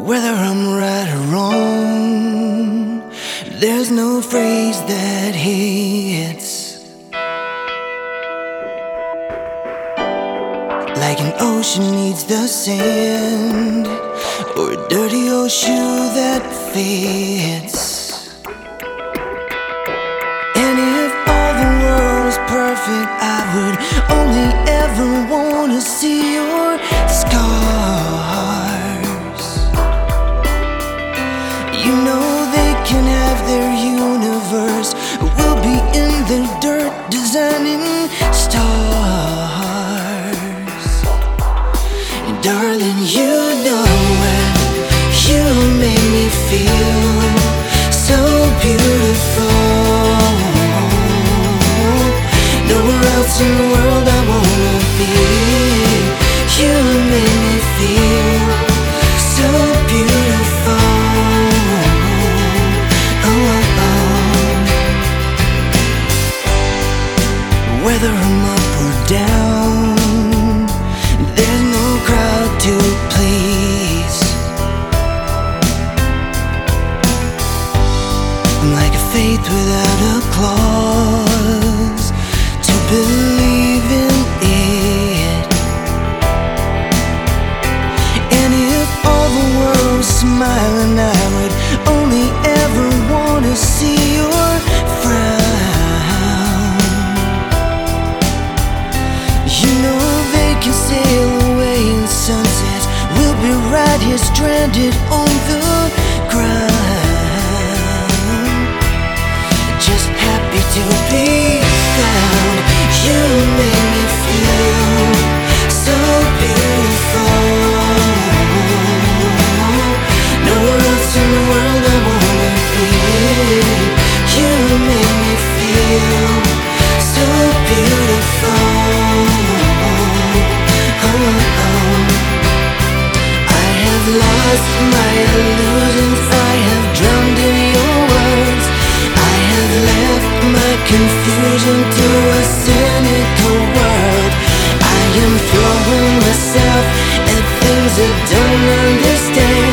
Whether I'm right or wrong, there's no phrase that hits like an ocean needs the sand, or a dirty old shoe that fits. And if all the world was perfect, I would only ever wanna see your scars. You know they can have their universe, we'll be in the dirt designing stars. And darling, you know you make me feel so beautiful. Nowhere else in the world I wanna be. You make me feel so beautiful. Whether I'm up or down, there's no crowd to please. I'm like a faith without a clause to believe in it. And if all the world was smiling, I would only ever wanna see your frown. Can sail away in sunsets, we'll be right here stranded on the ground, just happy to be found. You make me feel so beautiful. Nowhere else in the world I wanna be. You make me feel so beautiful. Lost my illusions, I have drowned in your words. I have left my confusion to a cynical world. I am throwing myself at things I don't understand.